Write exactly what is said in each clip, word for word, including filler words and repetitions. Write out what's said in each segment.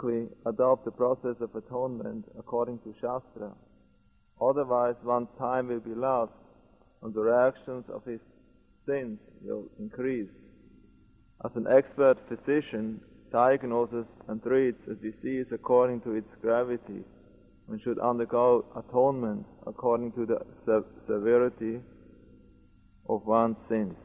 quickly adopt the process of atonement according to Shastra. Otherwise, one's time will be lost, and the reactions of his sins will increase. As an expert physician diagnoses and treats a disease according to its gravity, one should undergo atonement according to the se- severity of one's sins.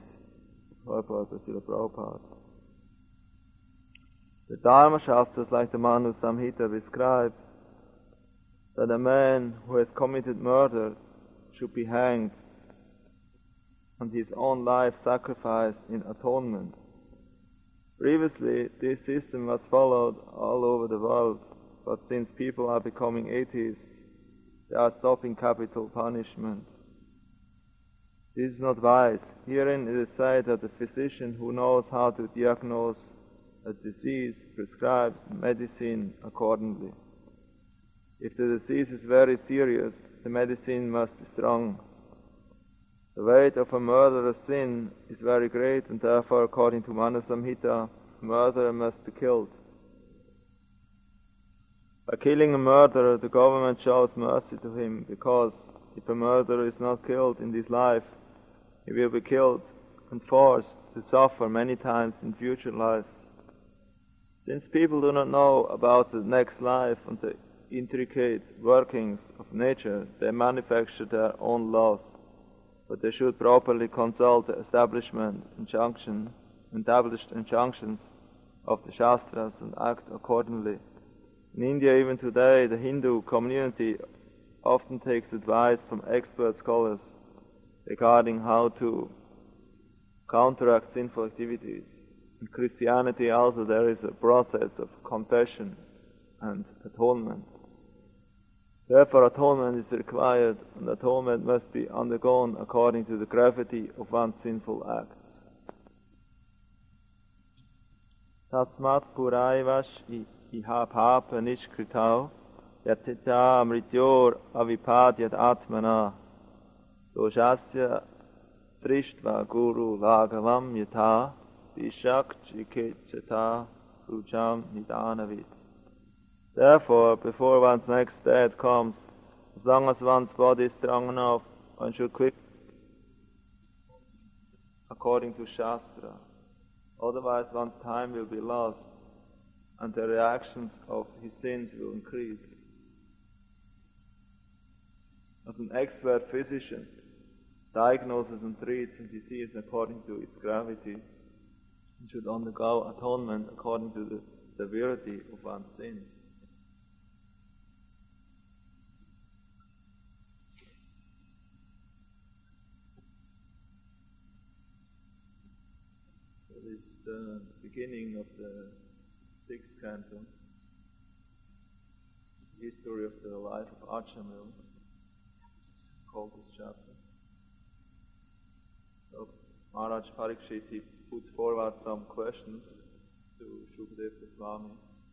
The Dharma Shastras, like the Manu Samhita, describe that a man who has committed murder should be hanged and his own life sacrificed in atonement. Previously, this system was followed all over the world, but since people are becoming atheists, they are stopping capital punishment. This is not wise. Herein it is said that the physician who knows how to diagnose a disease prescribes medicine accordingly. If the disease is very serious, the medicine must be strong. The weight of a murderer's sin is very great, and therefore, according to Manu Samhita, a murderer must be killed. By killing a murderer, the government shows mercy to him, because if a murderer is not killed in this life, he will be killed and forced to suffer many times in future lives. Since people do not know about the next life and the intricate workings of nature, they manufacture their own laws. But they should properly consult the establishment, injunction, established injunctions of the Shastras and act accordingly. In India, even today, the Hindu community often takes advice from expert scholars regarding how to counteract sinful activities. In Christianity also there is a process of confession and atonement. Therefore, atonement is required, and atonement must be undergone according to the gravity of one's sinful acts. Tatsmat puraivash iha papa nishkritau yatita mrityor avipadyat atmana doshasya trishtva guru lagavam yata vishak chikechata sujam nidanavit. Therefore, before one's next death comes, as long as one's body is strong enough, one should quit according to Shastra. Otherwise, one's time will be lost, and the reactions of his sins will increase. As an expert physician diagnoses and treats a disease according to its gravity, one should undergo atonement according to the severity of one's sins. This is the beginning of the sixth canto, history of the life of Achamil, called this chapter. So Maharaj Parikshit, he puts forward some questions to Shukadeva Goswami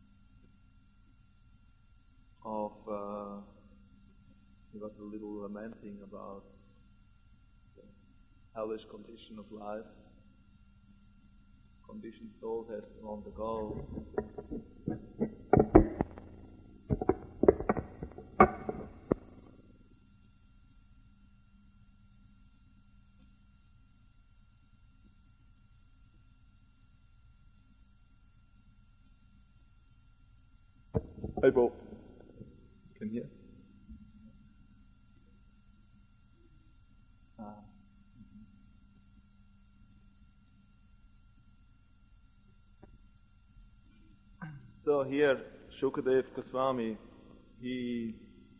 of, uh, he was a little lamenting about the hellish condition of life. Conditioned souls have to undergo. Hey, Bo. Can you hear? Ah. So here, Shukadeva Goswami, he,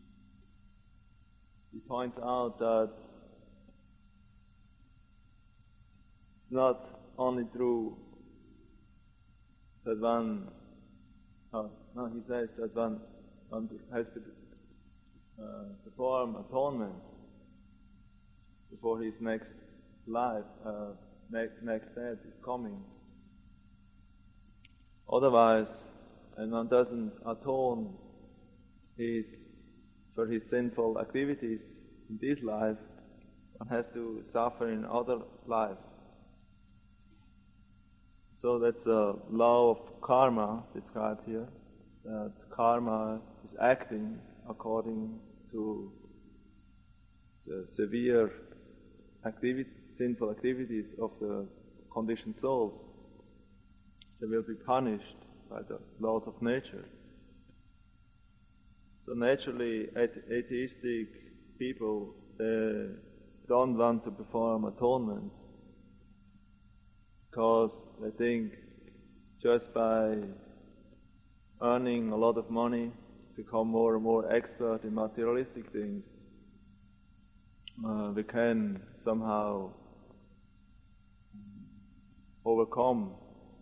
he points out that it's not only true that one, oh, no, he says that one, one has to uh, perform atonement before his next life, uh, next, next death is coming. Otherwise, and one doesn't atone his, for his sinful activities in this life, one has to suffer in other life. So that's a law of karma described here. that karma is acting according to the severe activity, sinful activities of the conditioned souls. They will be punished by the laws of nature. So naturally, atheistic people, they don't want to perform atonement because they think just by earning a lot of money, become more and more expert in materialistic things, uh, we can somehow overcome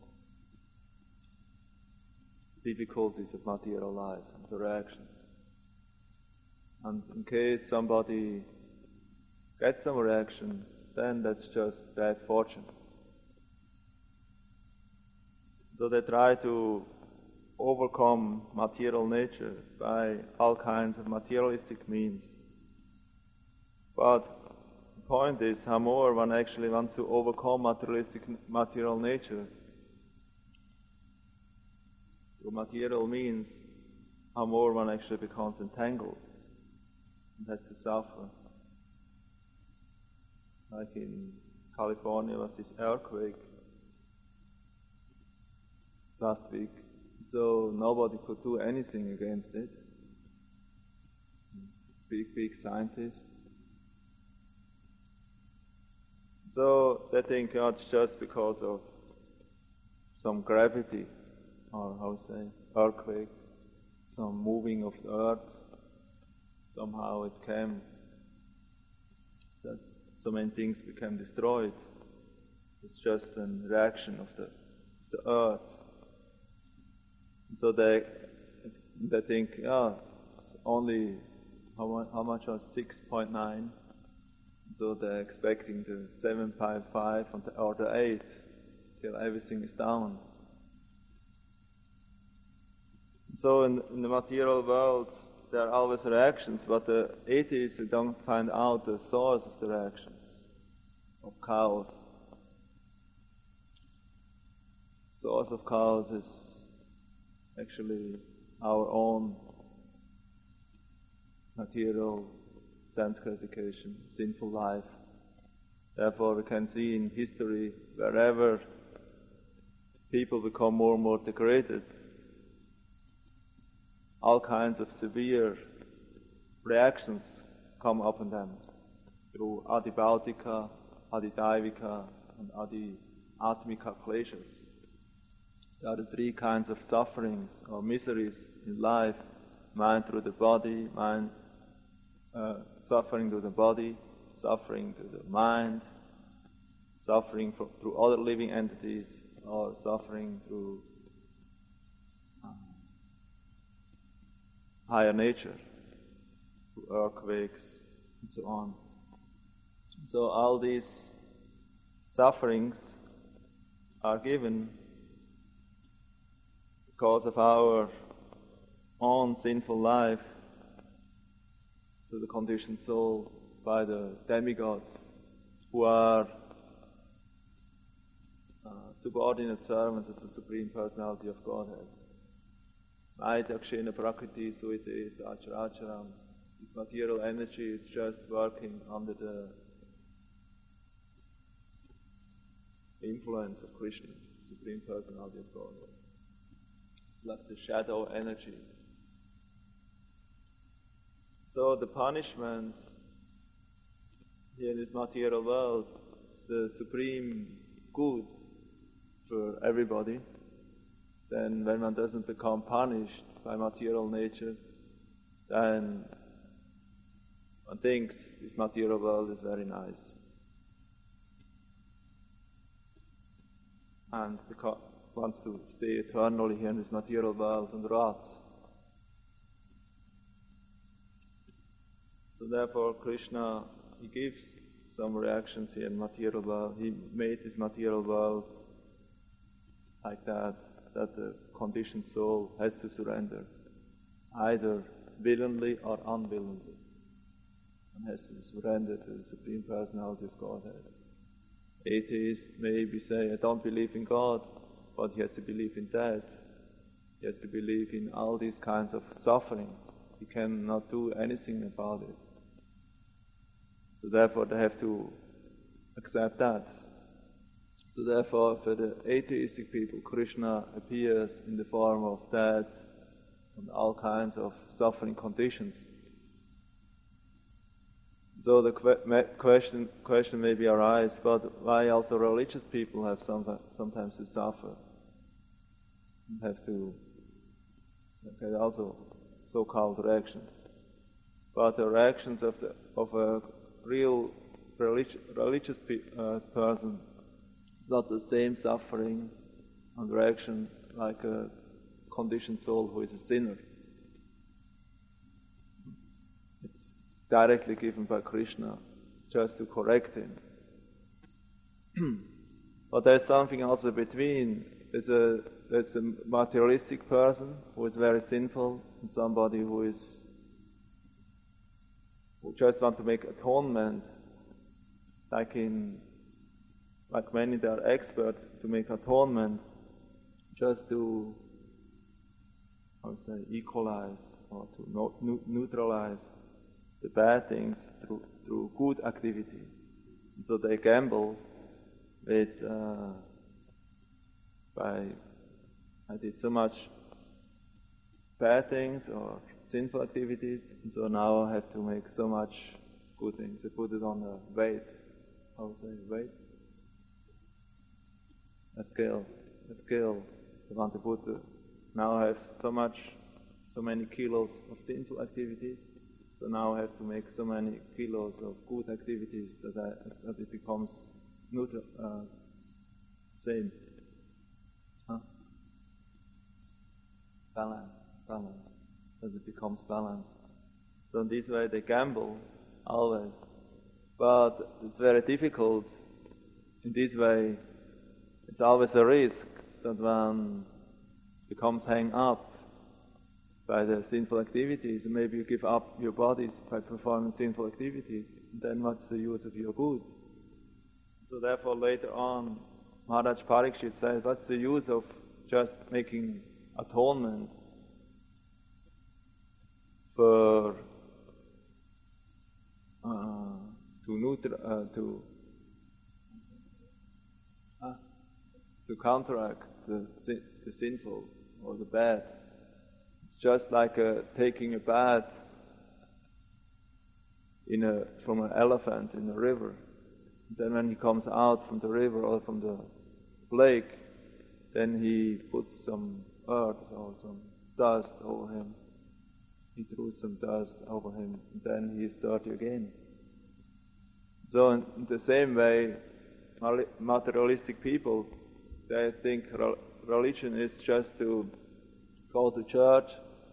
difficulties of material life and the reactions. And in case somebody gets some reaction, then that's just bad fortune. So they try to overcome material nature by all kinds of materialistic means. But the point is, how more one actually wants to overcome materialistic material nature through material means, how more one actually becomes entangled and has to suffer. Like in California was this earthquake last week, so nobody could do anything against it. Big, big scientists. So they think oh, it's just because of some gravity, or how to say, earthquake, some moving of the earth. Somehow it came, that so many things became destroyed. It's just a reaction of the, the earth. So they they think, oh, it's only, how much, how much was six point nine? So they're expecting the seven point five or the eight till everything is down. So in, in the material world, there are always reactions, but the atheists don't find out the source of the reactions, of chaos. Source of chaos is actually our own material sense gratification, sinful life. Therefore we can see in history, wherever people become more and more degraded, all kinds of severe reactions come upon them through adibautika, adidaivika, and adiatmika kleshas. There are the three kinds of sufferings or miseries in life: mind through the body, mind uh, suffering through the body, suffering through the mind, suffering from, through other living entities, or suffering through uh, higher nature, through earthquakes, and so on. So all these sufferings are given because of our own sinful life to the conditioned soul by the demigods, who are uh, subordinate servants of the Supreme Personality of Godhead. Maidakshena Prakriti Suite Sacharacharam. This material energy is just working under the influence of Krishna, Supreme Personality of Godhead. It's like the shadow energy. So the punishment here in this material world is the supreme good for everybody. Then when one doesn't become punished by material nature, then one thinks this material world is very nice. And because wants to stay eternally here in this material world and rot. So therefore Krishna, he gives some reactions here in material world. He made this material world like that, that the conditioned soul has to surrender, either willingly or unwillingly, and has to surrender to the Supreme Personality of Godhead. Atheists maybe say, I don't believe in God, but he has to believe in that. He has to believe in all these kinds of sufferings. He cannot do anything about it. So therefore they have to accept that. So therefore for the atheistic people, Krishna appears in the form of death and all kinds of suffering conditions. So the que- question, question maybe arise, but why also religious people have some, sometimes to suffer? Have to okay, also so-called reactions. But the reactions of the of a real relig- religious pe- uh, person is not the same suffering and reaction like a conditioned soul who is a sinner. It's directly given by Krishna just to correct him. But there's something also between. There's a there's a materialistic person who is very sinful, and somebody who is who just want to make atonement, like in like many they are expert to make atonement, just to how to say equalize or to no, nu- neutralize the bad things through through good activity. And so they gamble with uh, by I did so much bad things or sinful activities, and so now I have to make so much good things. I put it on a weight. How to say weight? A scale. A scale. I want to put the, now I have so much, so many kilos of sinful activities. So now I have to make so many kilos of good activities that I, that it becomes neutral, uh, same. Huh? Balance, balance. That it becomes balanced. So in this way they gamble always. But it's very difficult. In this way, it's always a risk that one becomes hung up by the sinful activities, and maybe you give up your bodies by performing sinful activities, then what's the use of your good? So therefore later on, Maharaj Parikshit says, what's the use of just making atonement for uh, to neutra- uh, to uh, to counteract the sin- the sinful or the bad. It's just like uh, taking a bath in a from an elephant in a river. Then when he comes out from the river or from the lake, then he puts some earth or some dust over him. He threw some dust over him, and then he is dirty again. So in the same way, materialistic people, they think religion is just to go to church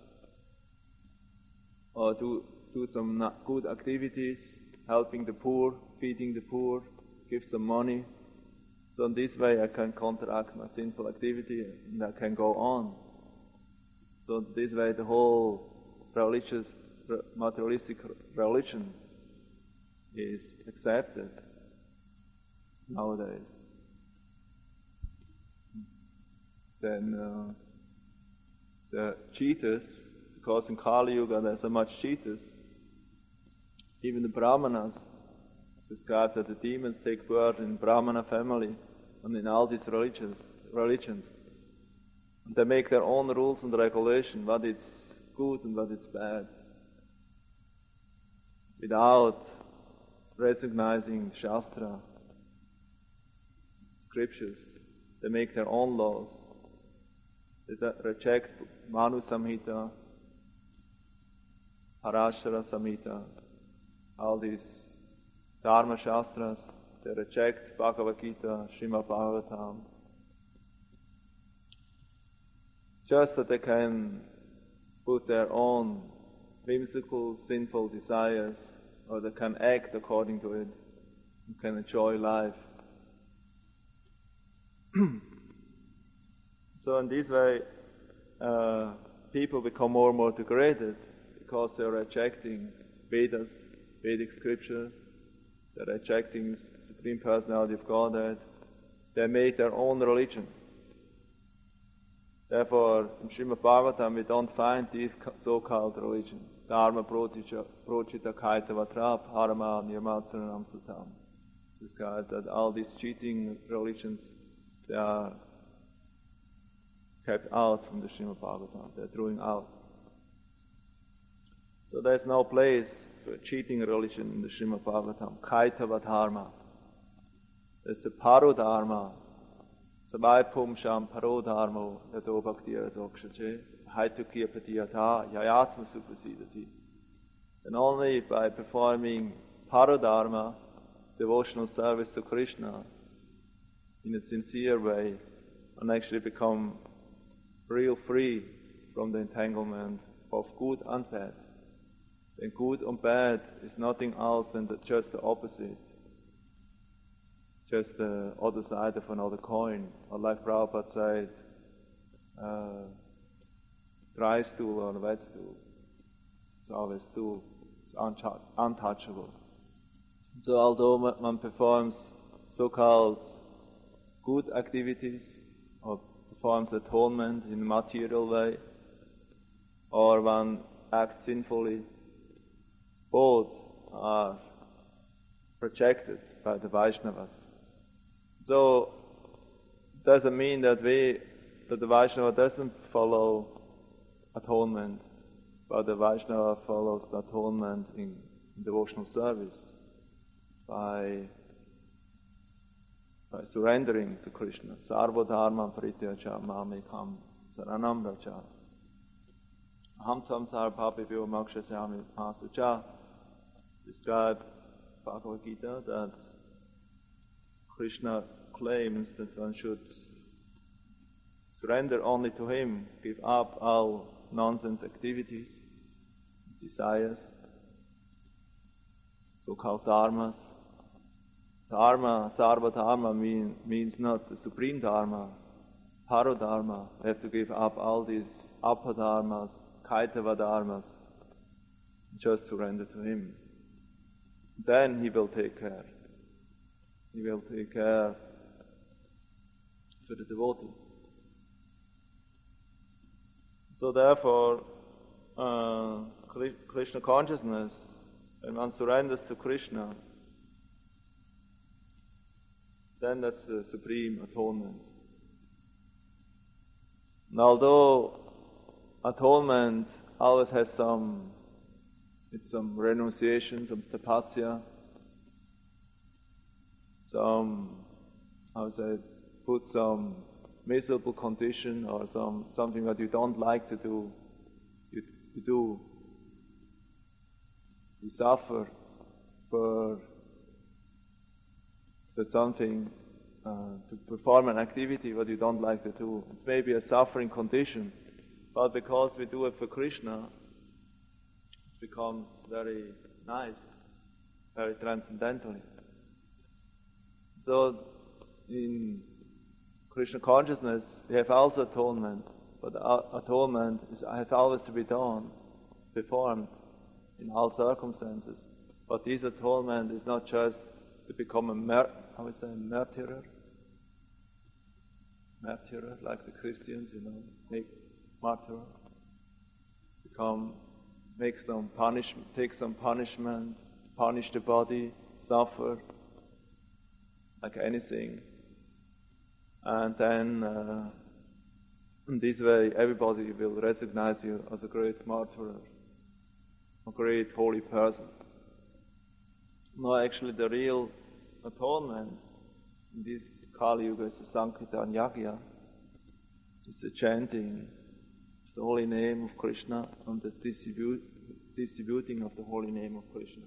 or do, do some good activities, helping the poor, feeding the poor, give some money. So in this way I can counteract my sinful activity and I can go on. So this way the whole religious, materialistic religion is accepted nowadays. Then uh, the cheaters, because in Kali Yuga there's so much cheaters, even the Brahmanas, it's described that the demons take birth in Brahmana family and in all these religions. religions. And they make their own rules and regulation, what is good and what is bad, without recognizing Shastra, scriptures. They make their own laws. They reject Manu Samhita, Parashara Samhita, all these Dharma Shastras. They reject Bhagavad Gita, Srimad Bhagavatam, just so they can put their own whimsical, sinful desires, or they can act according to it, and can enjoy life. So in this way, uh, people become more and more degraded because they're rejecting Vedas, Vedic scripture, they're rejecting Supreme Personality of Godhead. They made their own religion. Therefore, in Srimad Bhagavatam we don't find these so-called religions. Dharma, Prochita, Kaita, Vatra, Parama, Nirmatsaranam Satam. This guy that all these cheating religions, they are kept out from the Srimad Bhagavatam. They're throwing out. So there's no place for a cheating religion in the Srimad Bhagavatam. Kaitava Dharma. There's the Parodharma. Savaipum Sham Parodharmo Yato Bhaktira Dokshache Haitukya Patiyata Yayatma Supasidati. And only by performing Parodharma, devotional service to Krishna, in a sincere way, and actually become real free from the entanglement of good and bad. And good and bad is nothing else than the, just the opposite, just the other side of another coin. Or like Prabhupada said, uh, dry stool or wet stool. It's always stool. It's uncha- untouchable. So although one performs so-called good activities, or performs atonement in a material way, or one acts sinfully, both are projected by the Vaishnavas. So it doesn't mean that we, that the Vaishnava doesn't follow atonement, but the Vaishnava follows the atonement in, in devotional service by, by surrendering to Krishna. Sarva dharma prityaja mamekam saranam raja. Aham tvam sarvabhyo mokshasyami masucha. Describe Bhagavad Gita that Krishna claims that one should surrender only to Him, give up all nonsense activities, desires, so-called dharmas. Dharma, sarva dharma mean, means not the supreme dharma, parodharma. We have to give up all these apadharmas, kaitava dharmas, just surrender to Him. Then He will take care. He will take care for the devotee. So therefore, uh, Krishna consciousness, when one surrenders to Krishna, then that's the supreme atonement. And although atonement always has some, it's some renunciation, some tapasya, some, how to say, put some miserable condition or some something that you don't like to do, you, you do, you suffer for, for something, uh, to perform an activity what you don't like to do. It's maybe a suffering condition, but because we do it for Krishna, it becomes very nice, very transcendentally. So in Krishna consciousness, we have also atonement, but atonement is, has always to be done, performed in all circumstances. But this atonement is not just to become a mer- how we say, martyr, martyr, like the Christians, you know, make martyr, become, make some punishment, take some punishment, punish the body, suffer, like anything. And then, uh, in this way, everybody will recognize you as a great martyr, a great holy person. No, actually, the real atonement in this Kali Yuga is the Sankirtan Yagya. It's the chanting of the holy name of Krishna and the distribute, distributing of the holy name of Krishna.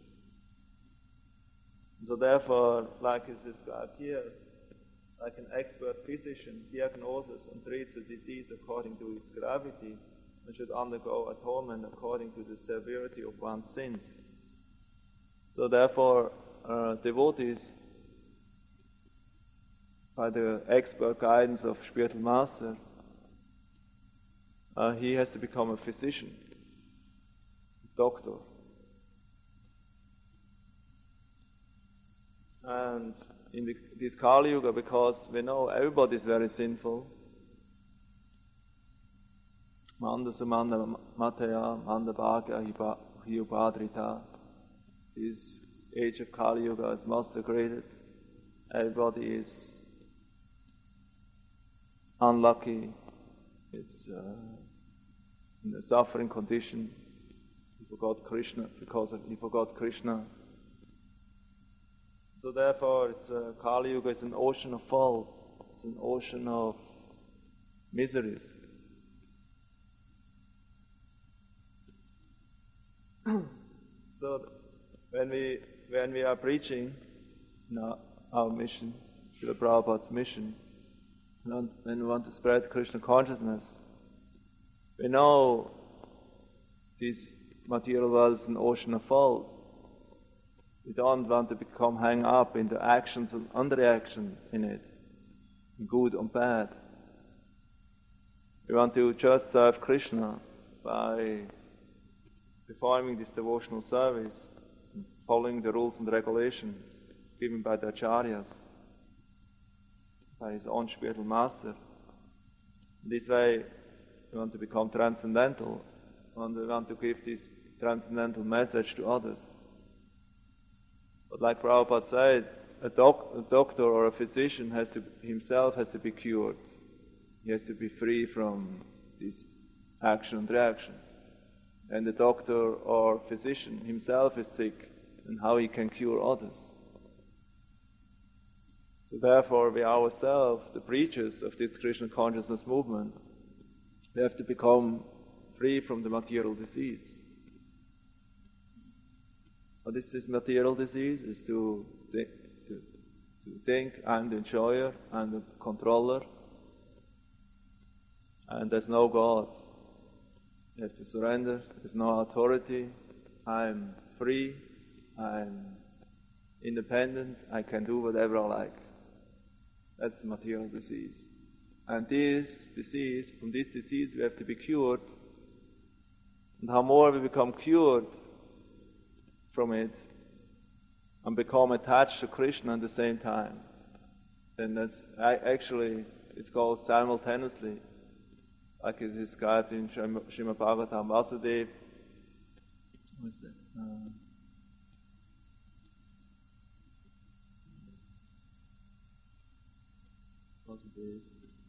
So therefore, like is described here, like an expert physician diagnoses and treats a disease according to its gravity, and should undergo atonement according to the severity of one's sins. So therefore, uh, devotees, by the expert guidance of spiritual master, uh, he has to become a physician, a doctor. And in the, this Kali Yuga, because we know everybody is very sinful, Manda Sumanda Mataya, Manda Bhagya Hyupadrita. This age of Kali Yuga is most degraded. Everybody is unlucky. It's uh, in a suffering condition. He forgot Krishna because of, he forgot Krishna. So therefore, it's uh, Kali Yuga is an ocean of fault. It's an ocean of miseries. So when we when we are preaching, you know, our mission, Srila Prabhupada's mission, when we want to spread Krishna consciousness, we know this material world is an ocean of fault. We don't want to become hung up in the actions and underreaction in it, good and bad. We want to just serve Krishna by performing this devotional service, following the rules and regulations given by the acharyas, by his own spiritual master. This way, we want to become transcendental, and we want to give this transcendental message to others. But like Prabhupada said, a, doc, a doctor or a physician has to himself has to be cured. He has to be free from this action and reaction. And the doctor or physician himself is sick, and how he can cure others. So therefore, we ourselves, the preachers of this Krishna consciousness movement, we have to become free from the material disease. What is this material disease? Is to think, to, to think I'm the enjoyer, I'm the controller, and there's no God. You have to surrender. There's no authority. I'm free. I'm independent. I can do whatever I like. That's the material disease. And this disease, from this disease we have to be cured. And how more we become cured from it and become attached to Krishna at the same time, then that's actually, it's called simultaneously. Like it is described in Srimad Bhagavatam, Vasudeva. What is it? Uh, Vasudeva.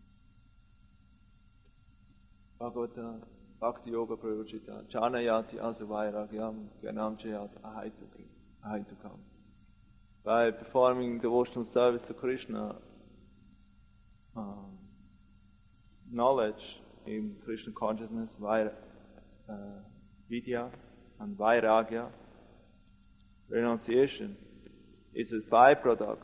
Bhagavata Bhakti Yoga Prayojita Chanayati Asavairagyam Gyanam Chayat Ahaitukam. By performing devotional service to Krishna, um, knowledge in Krishna consciousness, Vair, uh, Vidya and Vairagya, renunciation, is a byproduct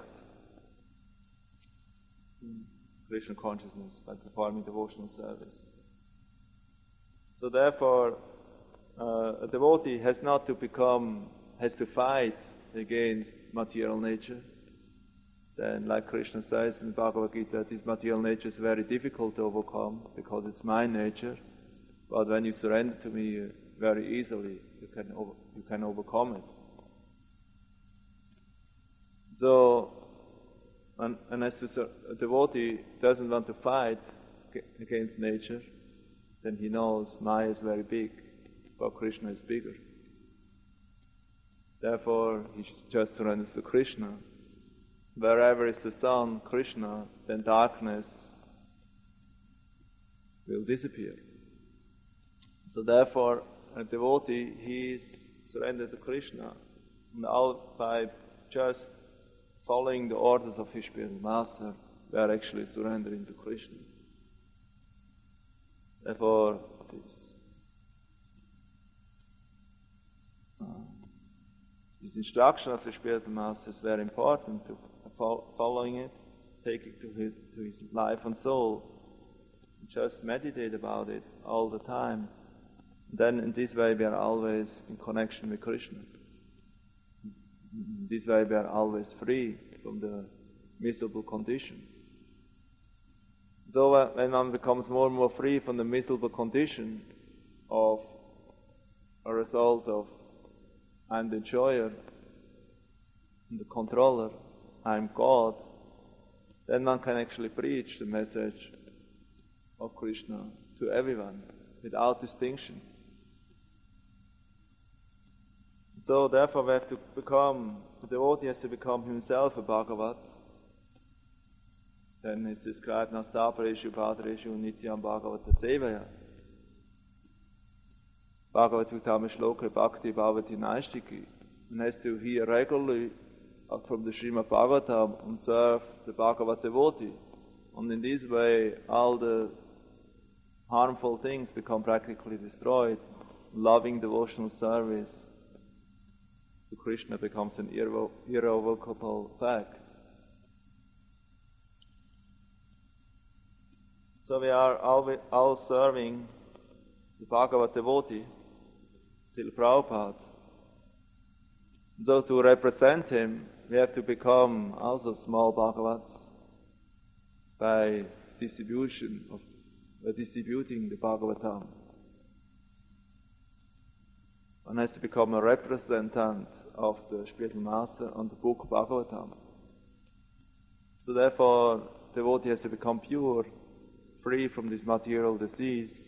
in Krishna consciousness by performing devotional service. So therefore, uh, a devotee has not to become, has to fight against material nature. Then, like Krishna says in the Bhagavad Gita, this material nature is very difficult to overcome because it's my nature. But when you surrender to me, uh, very easily you can over, you can overcome it. So, and, and as a devotee doesn't want to fight against nature, then he knows Maya is very big, but Krishna is bigger. Therefore, he just surrenders to Krishna. Wherever is the sun, Krishna, then darkness will disappear. So therefore, a devotee, he is surrendered to Krishna, and out by just following the orders of his spiritual master, we are actually surrendering to Krishna. Therefore, this, uh, this instruction of the spiritual master is very important. To following it, take it to his, to his life and soul, just meditate about it all the time. Then in this way we are always in connection with Krishna. In this way we are always free from the miserable condition. So uh, when one becomes more and more free from the miserable condition of a result of I'm the enjoyer and the controller, I'm God, then one can actually preach the message of Krishna to everyone, without distinction. So therefore we have to become, the devotee has to become himself a Bhagavat. Then it's described as Tapareshu, Bhadareshu, Nityam Bhagavata Sevaya. Bhagavata Uttama Shloka Bhakti Bhavati Naistiki. One has to hear regularly from the Srimad Bhagavatam and serve the Bhagavat devotee. And in this way all the harmful things become practically destroyed. Loving devotional service to Krishna becomes an irrevo- irrevocable fact. So we are all, all serving the Bhagavat devotee, Srila Prabhupada. So to represent him, we have to become also small Bhagavats by distribution of by distributing the Bhagavatam. One has to become a representative of the spiritual master on the book Bhagavatam. So therefore, the devotee has to become pure, free from this material disease.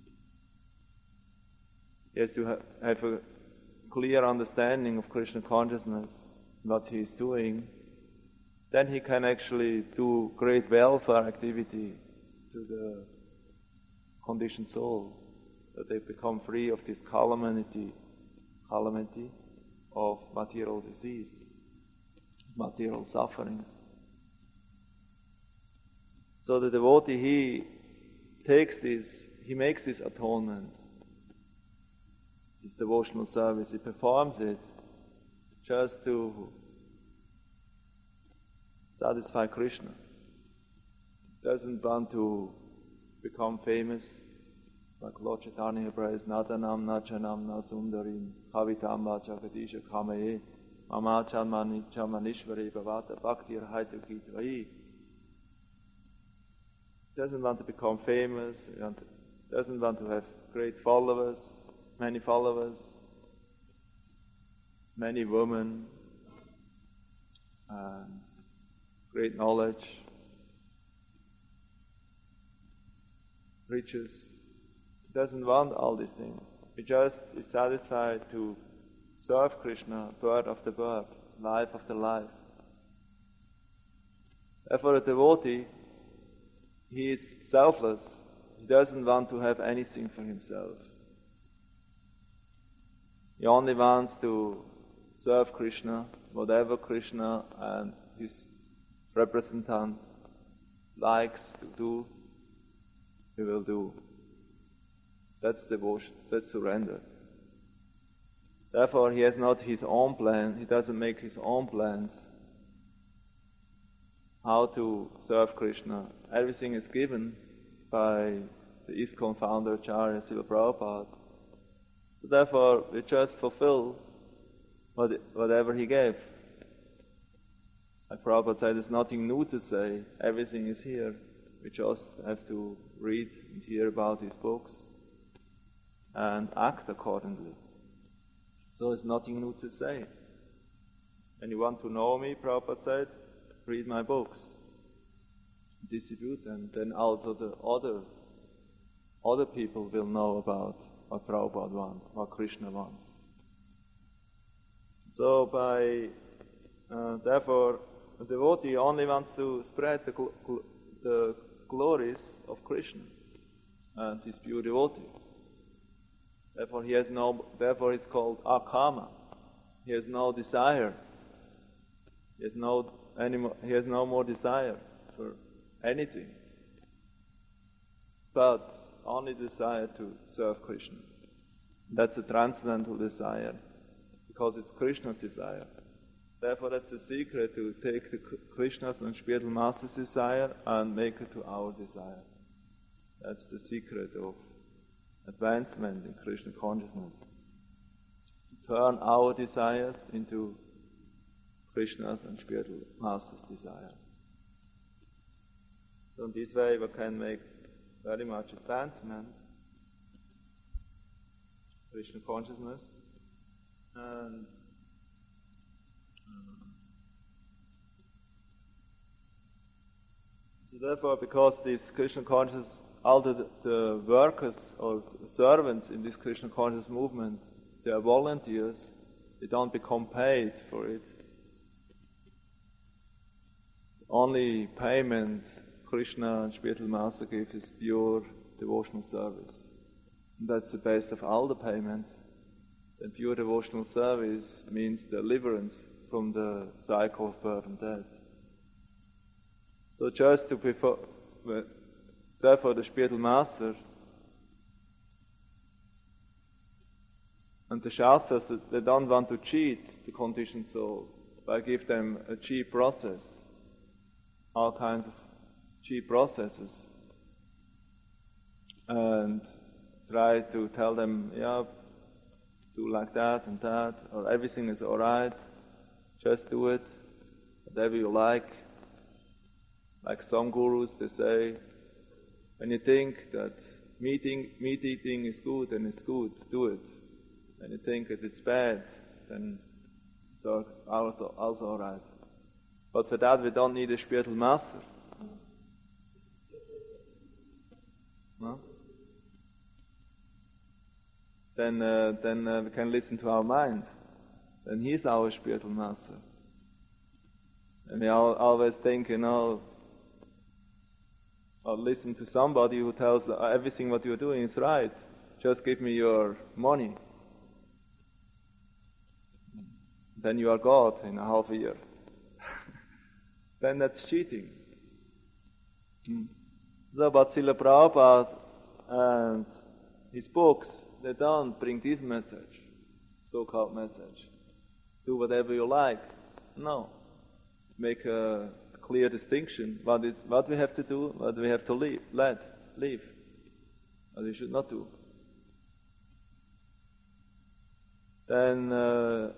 He has to ha- have a clear understanding of Krishna consciousness, what he is doing. Then he can actually do great welfare activity to the conditioned soul, that they become free of this calamity, calamity of material disease, material sufferings. So the devotee, he takes this, he makes this atonement, this devotional service, he performs it just to satisfy Krishna. He doesn't want to become famous, like Lord Chaitanya prays, Nadanam Nachanam Nasundarim Kavitam Vachagadisha Kamaye Mama Chanmani Chamanishvare Bhavata Bhakti Rahaitu Gitvai. Doesn't want to become famous, doesn't want to have great followers, many followers, many women, and great knowledge, riches. He doesn't want all these things. He just is satisfied to serve Krishna, birth after birth, life after life. Therefore, a devotee, he is selfless. He doesn't want to have anything for himself. He only wants to serve Krishna, whatever Krishna and his representant likes to do, he will do. That's devotion, that's surrender. Therefore, he has not his own plan, he doesn't make his own plans how to serve Krishna. Everything is given by the ISKCON founder, Acharya Srila Prabhupada. So therefore, we just fulfill what, whatever he gave. Like Prabhupada said, there's nothing new to say, everything is here. We just have to read and hear about his books and act accordingly. So there's nothing new to say. When you want to know me, Prabhupada said, read my books, distribute them, then also the other other people will know about what Prabhupada wants, what Krishna wants. So by, uh, therefore, the devotee only wants to spread the, gl- gl- the glories of Krishna and his pure devotee. Therefore he has no, therefore it's called akama. He has no desire. He has no any more, he has no more desire for anything, but only desire to serve Krishna. That's a transcendental desire, because it's Krishna's desire. Therefore, that's the secret, to take the Krishna's and spiritual master's desire and make it to our desire. That's the secret of advancement in Krishna consciousness. To turn our desires into Krishna's and spiritual master's desire. So in this way we can make very much advancement Krishna consciousness, and so therefore, because this Krishna consciousness all the, the workers or servants in this Krishna conscious movement, they are volunteers. They don't become paid for it. The only payment Krishna and spiritual master gives is pure devotional service. And that's the best of all the payments. And pure devotional service means deliverance from the cycle of birth and death. So just to prefer, therefore the spiritual master and the Shastras, they don't want to cheat the conditioned soul by give them a cheap process, all kinds of cheap processes, and try to tell them, yeah, do like that and that, or everything is alright, just do it, whatever you like. Like some gurus, they say, when you think that meat eating, meat eating is good, then it's good, do it. When you think that it's bad, then it's also, also alright. But for that we don't need a spiritual master. No? Then, uh, then uh, we can listen to our mind. Then he's our spiritual master. And we all, always think, you know, or listen to somebody who tells uh, everything what you're doing is right. Just give me your money. Then you are God in a half a year. Then that's cheating. Hmm. So, but Srila Prabhupada and his books, they don't bring this message, so-called message. Do whatever you like. No. Make a clear distinction. What, it's, what we have to do, what we have to leave, let, leave. What we should not do. Then, uh,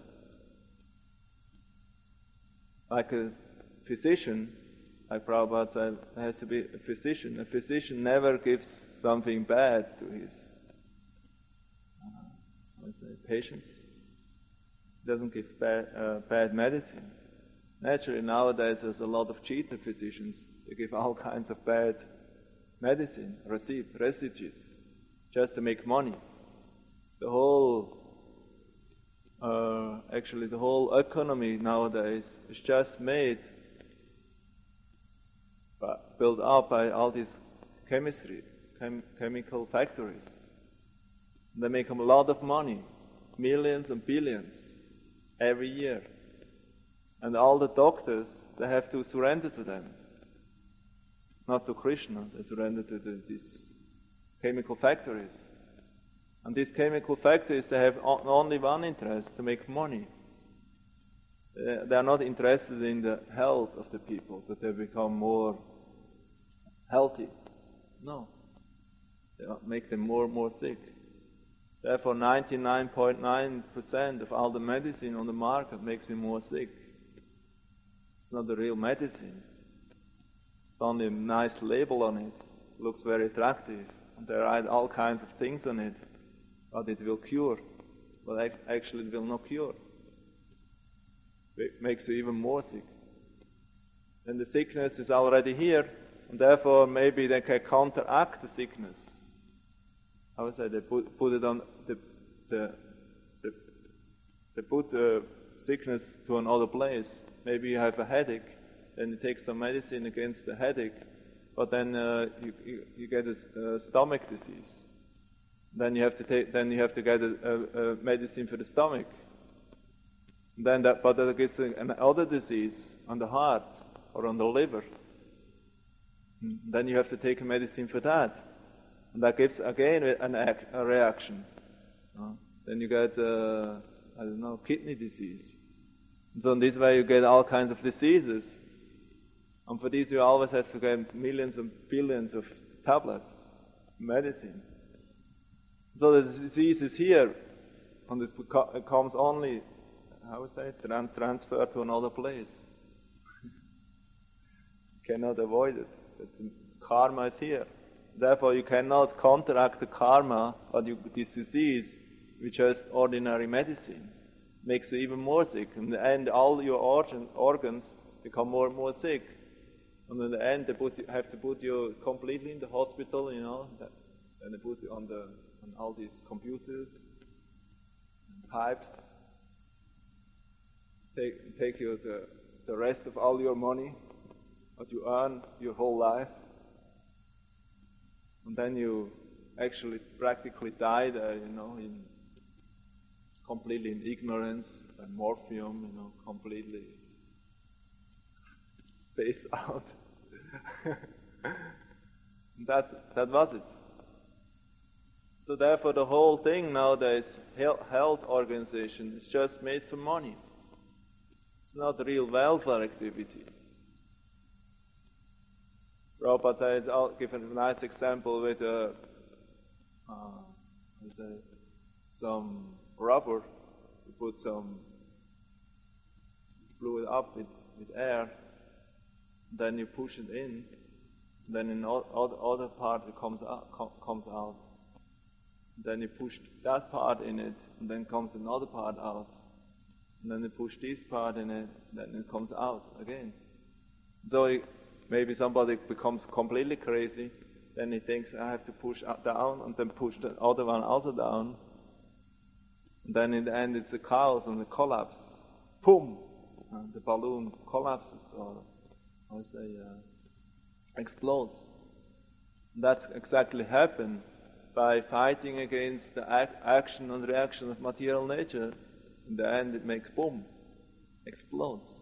like a physician, like Prabhupada said, there has to be a physician. A physician never gives something bad to his uh, what say, patients. He doesn't give bad, uh, bad medicine. Naturally, nowadays there's a lot of cheater physicians. They give all kinds of bad medicine, receipt, receipts, just to make money. The whole, uh, actually the whole economy nowadays is just made, uh, built up by all these chemistry, chem- chemical factories. They make a lot of money, millions and billions, every year. And all the doctors, they have to surrender to them. Not to Krishna, they surrender to the, these chemical factories. And these chemical factories, they have only one interest, to make money. They are not interested in the health of the people, that they become more healthy. No. They make them more and more sick. Therefore, ninety-nine point nine percent of all the medicine on the market makes you more sick. It's not the real medicine. It's only a nice label on it. It looks very attractive. And they write all kinds of things on it. But it will cure. But actually it will not cure. It makes you even more sick. And the sickness is already here. And therefore maybe they can counteract the sickness. I would say they put, put it on the, the, the they put the sickness to another place. Maybe you have a headache, then you take some medicine against the headache, but then uh, you, you you get a, a stomach disease. Then you have to take then you have to get a, a, a medicine for the stomach. Then that but that gets another disease on the heart or on the liver. Then you have to take a medicine for that. And that gives again an ac- a reaction. Uh, then you get, uh, I don't know, kidney disease. And so in this way you get all kinds of diseases. And for these you always have to get millions and billions of tablets, medicine. So the disease is here. And this beco- comes only, how would I say, tran- transferred to another place. Cannot avoid it. It's, karma is here. Therefore, you cannot counteract the karma or the, this disease with just ordinary medicine. Makes you even more sick. In the end, all your organ, organs become more and more sick. And in the end, they put you, have to put you completely in the hospital, you know, and they put you on the on all these computers and pipes. Take take you the the rest of all your money, what you earn your whole life, and then you actually practically die there, you know, in completely in ignorance and morphium, you know, completely spaced out. that that was it. So therefore, the whole thing nowadays, health organization, is just made for money. It's not a real welfare activity. Prabhupada said, I'll give a nice example with a, uh, how say, some rubber. You put some fluid up with, with air, then you push it in, then in other other part it comes out, comes out. Then you push that part in it, and then comes another part out. And then you push this part in it, then it comes out again. So it, maybe somebody becomes completely crazy, then he thinks, I have to push up, down, and then push the other one also down. And then in the end it's a chaos and a collapse. Boom! And the balloon collapses, or I say, uh, explodes. And that's exactly happened by fighting against the ac- action and reaction of material nature. In the end it makes boom, explodes.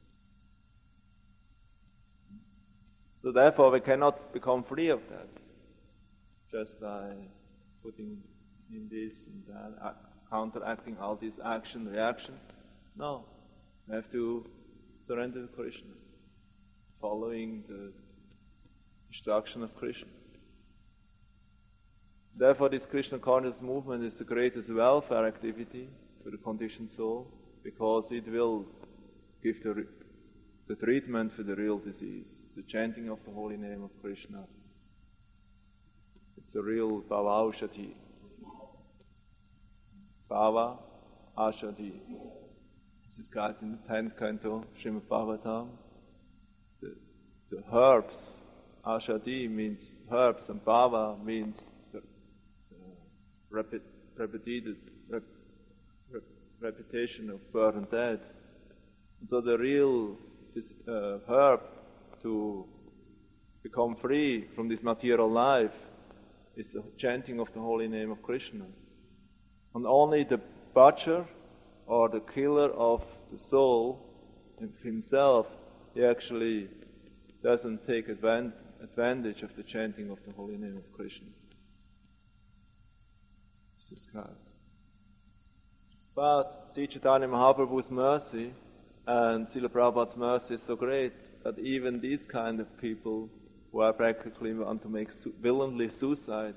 So therefore we cannot become free of that just by putting in this and that, uh, counteracting all these action, reactions. No, we have to surrender to Krishna, following the instruction of Krishna. Therefore this Krishna conscious movement is the greatest welfare activity for the conditioned soul, because it will give the, the treatment for the real disease, the chanting of the holy name of Krishna. It's a real Bhava Aushadhi. Bhava Aushadhi. This is got in the tenth canto, Srimad Bhagavatam. The, the herbs, Aushadhi means herbs, and Bhava means the, the repet, repeated, rep, rep, repetition of birth and death. And so the real this, uh, herb to become free from this material life is the chanting of the holy name of Krishna. And only the butcher or the killer of the soul himself, he actually doesn't take advan- advantage of the chanting of the holy name of Krishna. This is God. But Sri Chaitanya Mahaprabhu's mercy and Srila Prabhupada's mercy is so great that even these kind of people who are practically want to make su- willingly suicide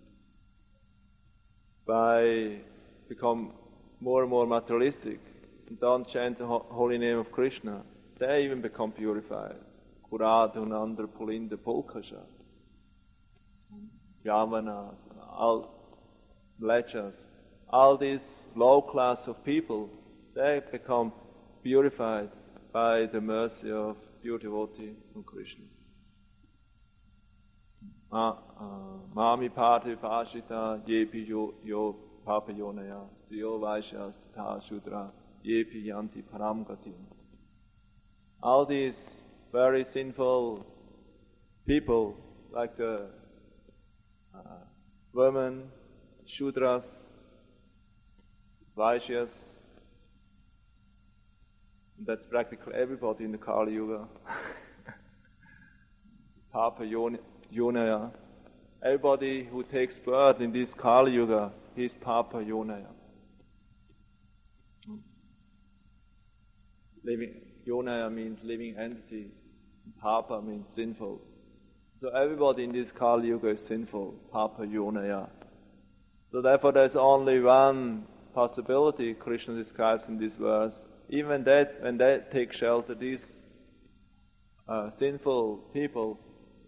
by become more and more materialistic and don't chant the ho- holy name of Krishna, they even become purified. Kuradhunandra Pulinda Pulkasha, Yavanas, all lechas, all these low class of people, they become purified by the mercy of pure devotee from Krishna. Mami Pati Pashita Yepi Yo Papa Yonaya Stiyo Vaishyas Tata Shudra Yepi Yanti Paramgati. All these very sinful people, like the uh, women, Shudras, Vaishyas, that's practically everybody in the Kali Yuga. Papa Yonaya. Everybody who takes birth in this Kali Yuga, he's Papa Yonaya. Living, Yonaya means living entity. Papa means sinful. So everybody in this Kali Yuga is sinful. Papa Yonaya. So therefore there's only one possibility Krishna describes in this verse. Even that, when they take shelter, these uh, sinful people